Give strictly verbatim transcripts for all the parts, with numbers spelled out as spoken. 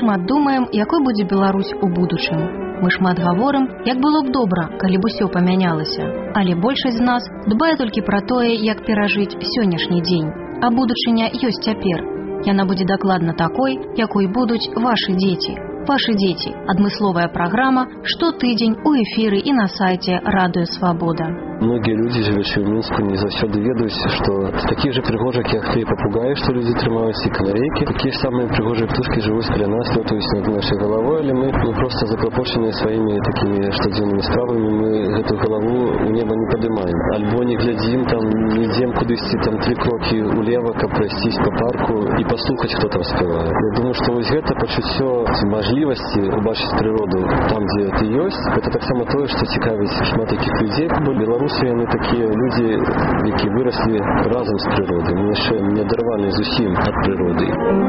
шмат думаем, якой будзе Беларусь у будучым. Мы шмат гаворым, як было б добра, калі б усё памянялася. Але большасць з нас дбае толькі пра тое, як перажыць сённяшні дзень. А будучыня ёсць цяпер. Яна будзе дакладна такой, якой будуць вашы дзеці. Вашы дзеці. Адмысловая праграма штотыдзень у эфіры і на сайце Радыё Свабода. Многие люди, живущие в Минску, не заўсёды ведаюць, что такие же пригожие, как и попугаи, что люди трымаюць, и канарейки, такие же самые пригожие птушки живут каля нас, летаюць над нашей головой, але мы, мы просто заклопоченные своими такими штодзёнными справами, мы эту голову у неба не поднимаем. Альбо не глядим, там, не идем кудысьці, там, три кроки улево, как пройтись по парку и послухать, кто там спевает. Я думаю, что вот это пачуццё мажлівасці убачыць природу там, где это есть, это так само то, что цікавіць шмат якіх людей. Беларусь яны такія людзі, якія выраслі разам з прыродай. Мы яшчэ не адарваны зусім ад прыроды.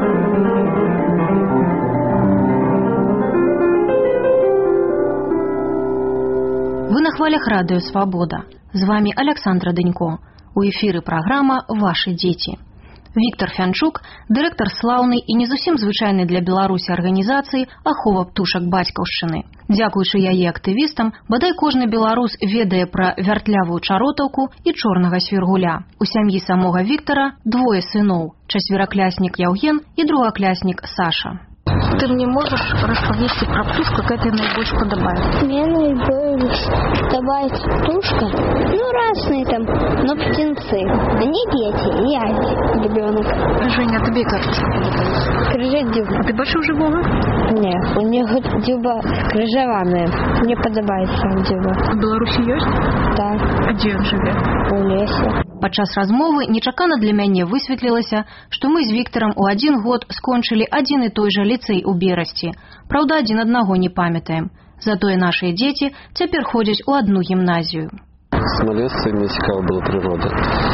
Вы на хвалях Радыё Свабода. З вами Александра Дынько. У эфіры праграма «Вашы дзеці». Віктор Фянчук, дырэктар слаўнай і не зусім звычайнай для Беларусі арганізацыі «Ахова птушак бацькаўшчыны». Дзякуючы яе актывістам, бадай кожны беларус ведае пра вяртлявую чаротаўку і чорнага свіргуля. У сям'і самога Віктара двое сыноў – чацверакляснік Яўген і другакляснік Саша. Ты мне можешь рассказать про птушку, какая тебе наибольше подобает? Мне наибольше подобает птушка, ну разные там, но птенцы. Они дети, я ребенок. Женя, а тебе какая птушка подобает? Крыжа дюба. А ты большой живого? Нет, у них дюба крыжеванная. Мне подобает сам дюба. В Беларуси есть? Да. А где он живет? У лесе. Падчас размовы нечакана для мяне высветлілася, што мы з Віктарам у адзін год скончылі адзін і той жа ліцэй у Берасці. Праўда, адзін аднаго не памятаем. Затое нашыя дзеці цяпер ходзяць у адну гімназію. С малецтва мне цікава была природа.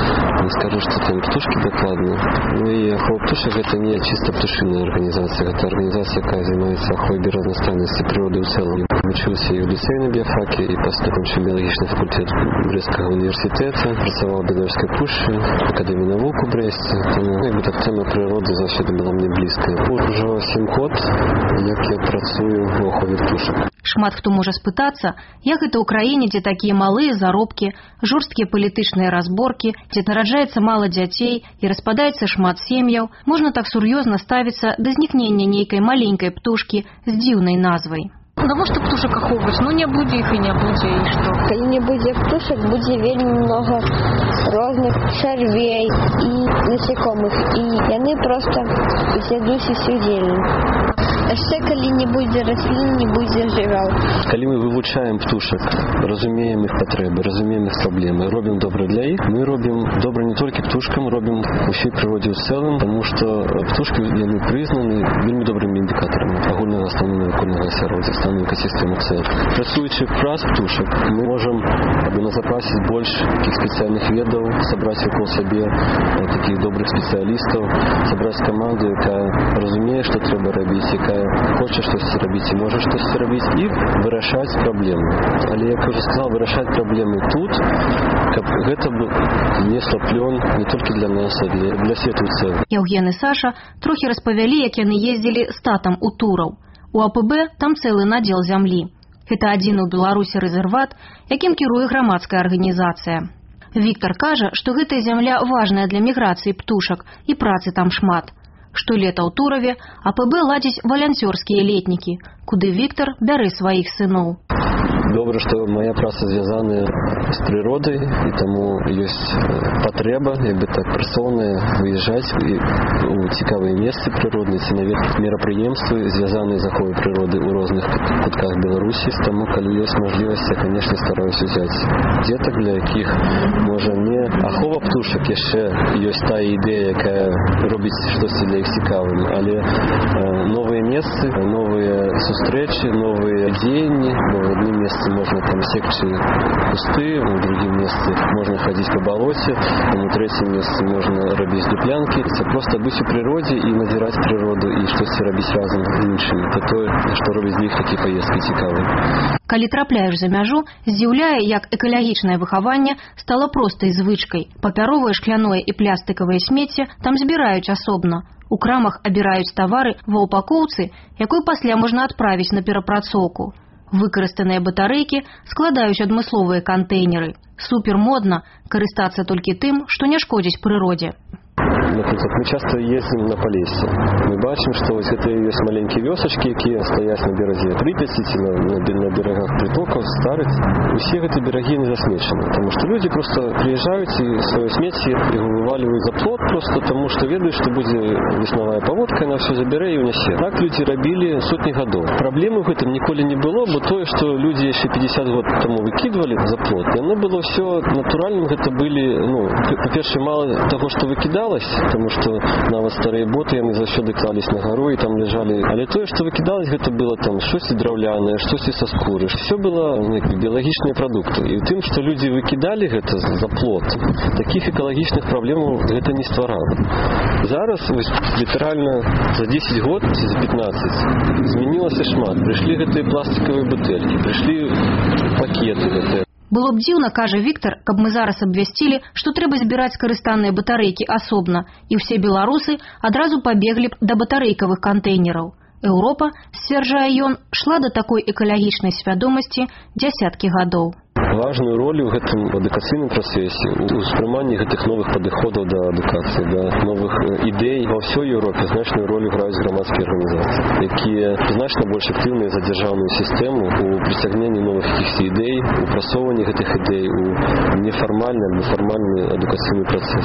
Не скажу, что там птушки докладно. Ну и «Ахова птушек» — это не чисто птушиная организация. Это организация, которая занимается оховой разностайности природы в целом. Учился и в ліцеї на біофакі, і пасля кончив біологічний факультет Брестского університету, працював в Белорусской пущі, Академії наук у Бресті. Тому якби так тема природи завжди була мені близька. Уже сім год, як я працюю в охові птушек. Шмат хто можа спытацца, як гэта ў краіне, дзе такія малыя заробкі, жорсткія палітычныя разборкі, дзе нараджаецца мала дзяцей і распадаецца шмат сем'яў, можна так сур'ёзна ставіцца да знікнення нейкай маленькай птушкі з дзіўнай назвай. Навошта птушак ахоўваць? Ну не будзе іх і не будзе, і што? Калі не будзе птушак, будзе вельмі много розных чарвей і насекомых, і яны проста з'ядуць усю зелень. Яшчэ калі не будзе раслін, не будзе жывёл. Калі мы вывучаем птушак, разумеем іх патрэбы, разумеем іх праблемы, робім добра для іх, мы робім добра не толькі птушкам, робім усёй прыродзе ў цэлым, таму што птушкі яны прызнаны вельмі добрымі індыкатарамі агульнага стану навакольнага асяроддзя, стану экасістэмы ў цэлым. Працуючы праз птушак, мы можам або назапасіць больш такіх спецыяльных ведаў, сабраць вакол сабе такіх добрых спецыялістаў, сабраць каманду, якая разумее, што трэба рабіць, якая хоча штосьці рабіць і можа штосьці рабіць, і вырашаць праблемы. Але, як я ўжо сказаў, вырашаць праблемы тут, каб гэта несло плён не толькі для нас, а для, для свету ў цэлым. Яўген і Саша трохі распавялі, як яны ездзілі з татам у Тураў. У А П Б там цэлы надзел зямлі. Гэта адзін у Беларусі рэзерват, якім кіруе грамадская арганізацыя. Віктар кажа, што гэтая зямля важная для міграцыі птушак і працы там шмат. Штолета ў Тураве А П Б ладзіць валанцёрскія летнікі, куды Віктар бярэ сваіх сыноў. Добра, што моя праца звязаная з прыродай, і таму ёсць патрэба, як бы так, працоўная выязджаць у цікавыя месцы прыродныя ці наведаць мерапрыемствы, звязаныя з аховай прыроды ў розных кутках Беларусі. Таму, калі ёсць мажлівасць, я, канешне, стараюся ўзяць дзетак, для якіх, можа, не ахова птушак яшчэ ёсць тая ідэя, якая робіць штосьці для іх цікавым, але новыя месцы, новыя сустрэчы, новыя дзеянні, новыя дні месцы месте можно там секчь кусты, в другом месте можно ходить по болоте, на третьем месте можно робить дуплянки. Это просто быть у природе и назирать природу и что-то робить разом с іншими. Это то, что робить для них такие поездки цікавые. Калі трапляеш за мяжу, здзіўляе, як экалагічнае выхаванне стало простай звычкай. Папяровае, шкляное і пластыкавае смецце там збіраюць асобна. У крамах абіраюць тавары ва упакоўцы, якую пасля можна адправіць на перапрацоўку. Выкарыстаныя батарэйкі складаюць адмысловыя кантэйнеры. Супермодна карыстацца толькі тым, што не шкодзіць прыродзе. Например, мы часто ездим на Полесье. Мы бачим, что вот это есть маленькие вёсочки, которые стоят на береге Припяти, на, на, на берегах притоков, старых. У всех эти береги не засмечены, потому что люди просто приезжают и свое смеси вываливают за плот, просто потому что ведают, что будет весновая поводка, она все забере и унесет. Так люди робили сотни годов. Проблемы в этом николи не было, бо то, что люди еще пятьдесят год тому выкидывали за плот, и оно было все натуральным, это были, ну, по-перше, мало того, что выкидалось, потому что нават старые боты, они заўсёды клались на гору и там лежали. Але то, что выкидалось, это было там что-то драўляное, что-то со скуры. Все было ну, биологичные продукты. И тем, что люди выкидали это за плот, таких экологичных проблем это не створало. Зараз, литерально за десять год, за пятнадцать, изменилось и шмат. Пришли гэтые пластиковые бутылки, пришли пакеты гэтые. Было б дзіўна, кажа Віктор, каб мы зараз абвясцілі, што трэба збіраць скарыстаныя батарэйкі асобна, і ўсе беларусы адразу пабеглі б да батарэйкавых кантэйнераў. Еўропа, сцвярджае ён, шла да такой экалагічнай свядомасці дзясяткі гадоў. Важную роль в этом адукацыйным працэсе, у ўспрыманні гэтых новых падыходаў да адукацыі, да новых ідэй ва ўсёй Еўропе значную роль граюць грамадскія арганізацыі, якія значна больш актыўныя за дзяржаўную сістэму у прыцягненні новых якіхсьці ідэй, у прасоўванні гэтых ідэй у нефармальны, нефармальны адукацыйны працэс.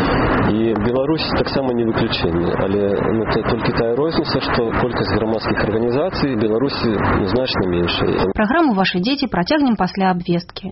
І Беларусь таксама не выключэнне, але ну, это толькі тая розніца, што колькасць грамадскіх арганізацый в Беларусі ну, значна меншая. Праграму «Ваши дети» працягнем пасля абвесткі.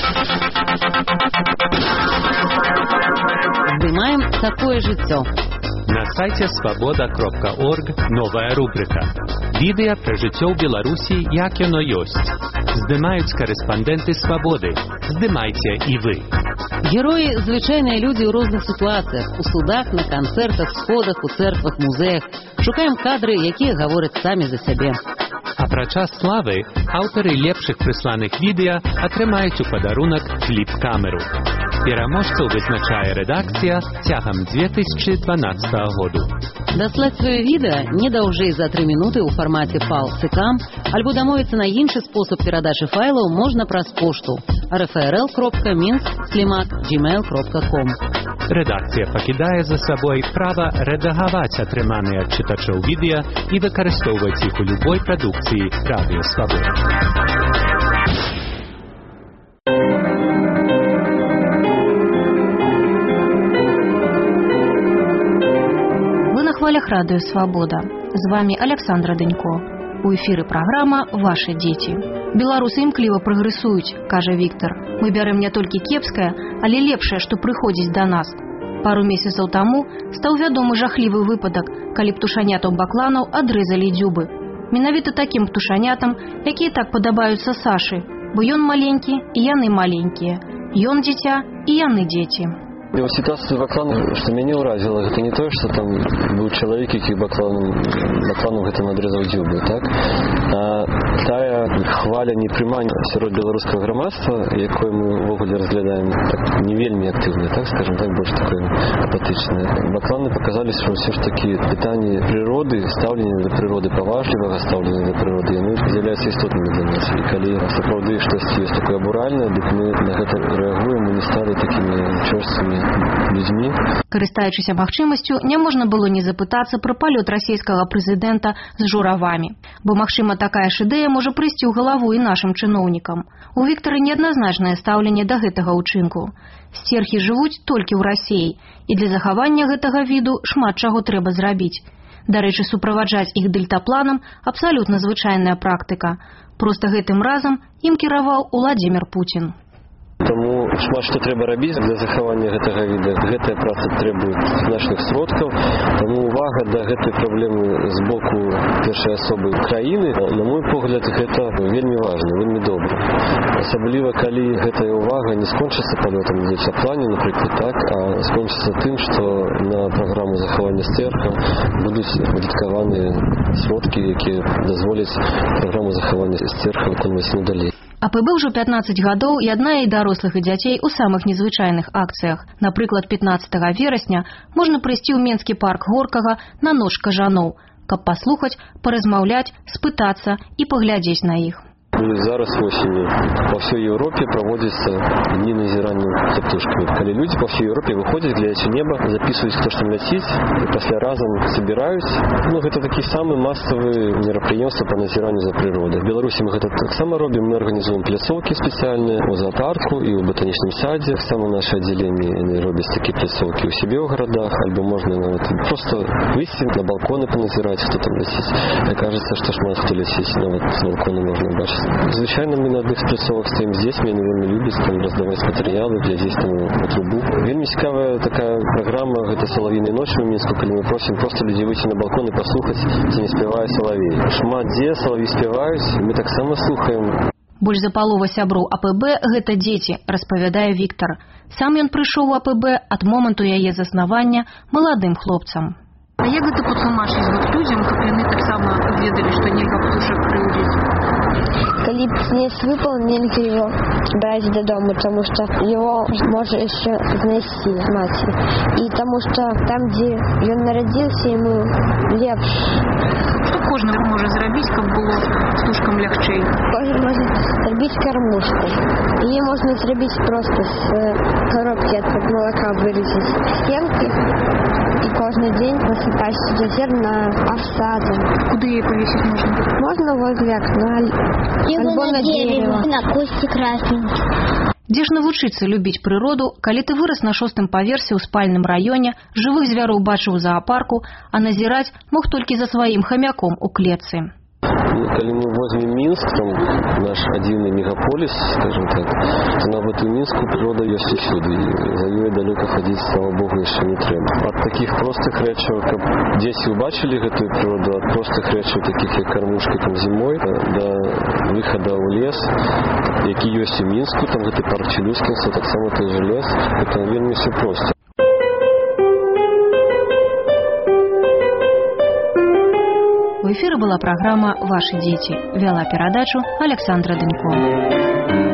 Здымаем такое жыццё. На сайте свобода кропка орг новая рубрика. Відэа пра жыццё ў Беларусі, як яно ёсць. Здымаюць карэспандэнты Свабоды. Здымайце і вы. Героі – звычайныя людзі ў розных сітуацыях. У судах, на канцэртах, сходах, у цэрквах, музеях. Шукаем кадры, якія гавораць самі за сябе. Апрача славы, аўтары лепшых прысланых відэа атрымаюць у падарунак кліп-камеру. Пераможцаў вызначае рэдакцыя цягам две тысячы дванаццатага году. Даслаць сваё відэа не даўжэй за тры минуты ў фармаце пал си кам, альбо дамовіцца на іншы спосаб перадачы файлаў можна праз пошту эр эф эр эл кропка минск слімак джимейл кропка ком. Рэдакцыя пакідае за сабой права рэдагаваць атрыманыя ад чытачоў відэа і выкарыстоўваць іх у любой прадукцыі радыё Свабода. В хвалях радио «Свобода». З вами Александра Дынько. У эфіры праграма «Ваши дети». Беларусы імкліва прагрэсуюць, кажа Віктор. Мы бярем не толькі кепскае, але лепшае, што прыходзіць да нас. Пару месяцаў таму стаў вядомы жахлівы выпадак, калі птушанятаў бакланаў адрэзалі дзюбы. Менавіта такім птушанятам, якія так падабаюцца Сашы, бо ён маленькі і яны маленькія. Ён дзіця і яны дзеці. И вот ситуация с бакланом, что меня уразило, это не то, что там был человек, который бакланом, бакланом это надрезал дзюбы, так? А тая хваля непрымання сярод беларускага грамадства, якое мы ввогуле разглядаем так, не вельмі активно, так скажем, так больше такое апатычное. Бакланы показали, что все ж таки питание природы, ставление до природы поважливого, ставление до природы, яны являются істотнымі для нас. И калі сапраўды штосьці есть такое абуральнае, дык мы на гэта реагуем, мы не стали такими чёрствымі людзьмі. Карыстаючыся магчымасцю, не можна было не запытацца пра палёт расійскага прэзідэнта з журавамі, бо, магчыма, такая ж ідэя можа прыйсці ў галаву і нашым чыноўнікам. У Віктара неадназначнае стаўленне да гэтага ўчынку. Сцерхі жывуць толькі ў Расіі, і для захавання гэтага віду шмат чаго трэба зрабіць. Дарэчы, суправаджаць іх дельтапланам абсалютна звычайная практыка. Проста гэтым разам ім кіраваў Уладзімір Пуцін. Таму шмат што трэба рабіць для захавання гэтага віда. Гэтая праца требуе значных сродкаў. Таму увага да гэтай праблемы з боку першай асобы краіны, на мой погляд, гэта вельмі важна, вельмі добра. Асабліва, калі гэтая увага не скончыцца палётам на дзецяплане, напрыклад, так, а скончыцца тым, што на праграму захавання сцерка будуць выдаткаваныя сродкі, якія дазволяць праграму захавання сцерка выконваць надалей. АПБ ўжо пятнаццаць гадоў і адна і дарослых і дзяцей у самых незвычайных акцыях. Напрыклад, пятнаццатага верасня можна прыйсці ў Менскі парк Горкага на ноч кажаноў, каб паслухаць, паразмаўляць, спытацца і паглядзець на іх. І зараз восенню па ўсёй Еўропе праводзяцца дні назірання за птушкамі. Калі людзі па ўсёй Еўропе выходзяць, глядзяць у неба, запісваюць, хто ж там ляціць, і пасля разам збіраюць. Ну, гэта такі самы масавы мерапрыемства па назіранню за прыродай. В Беларусі мы гэта таксама робім. Мы арганізуем пляцоўкі спецыяльныя ў зоапарку і ў батанічным садзе. Таксама нашы аддзяленні яны робяць такія пляцоўкі ў сябе ў гарадах, альбо можна нават проста выйсці на балконы паназіраць, хто там ляціць. Мне кажется, што шмат хто ляціць, нават з балкона можна бачыць. Звычайно мы на адных пляцовак стаім з дзецьмі, яны вельмі любяць там раздаваць матэрыялы, глядзець там у трубу. Вельмі цікавая такая праграма, гэта салавіны ночы ў Мінску, калі мы просім проста людзей выйти на балкон і паслухаць, ці не спявае салавей. Шмат дзе салаві спяваюць, мы таксама слухаем. Больш за палова сяброў АПБ гэта дзеці, распавядае Віктар. Сам ён прыйшоў у АПБ ад моманту яе заснавання маладым хлопцам. А як гэта патлумачыць вот людзям, каб яны таксама ведалі, што нельга птушак крыўдзіць? Калі птенец выпал, нельга его брать додому, потому что его может еще знести матери. И потому что там, где он народился, ему лепш. Что кожны можа зрабіць, каб было птушкам лягчэй? Кожны может зрабіць кормушку. Ее можно зрабіць просто с коробки от молока, вырезать стенки. И каждый день насыпать сюда зерна, овса. Куда ей повесить можно? Можно возле окна, альбо на дерево. На кости красненькие. Дзе ж навучыцца любіць прыроду, калі ты вырас на шостым паверсе ў спальным раёне, жывых звяроў бачыў у зоапарку, а назіраць мог толькі за сваім хамяком у клетцы. Ну, калі мы возьмем Мінск, там наш адзіны мегаполіс, скажем так, то нават у Мінску прырода ёсць усюды, і за ёй далёка хадзіць, слава Богу, яшчэ не трэба. Ад такіх простых рэчаў, каб дзеці ўбачылі гэтую прыроду, ад простых рэчаў, такіх як кармушка там зімой, да выхада ў лес, які ёсць у Мінску, там гэты парк Челюскінца, таксама той же лес, гэта вельмі ўсё проста. У эфіры была праграма «Ваши дети». Вяла перадачу Александра Дынько.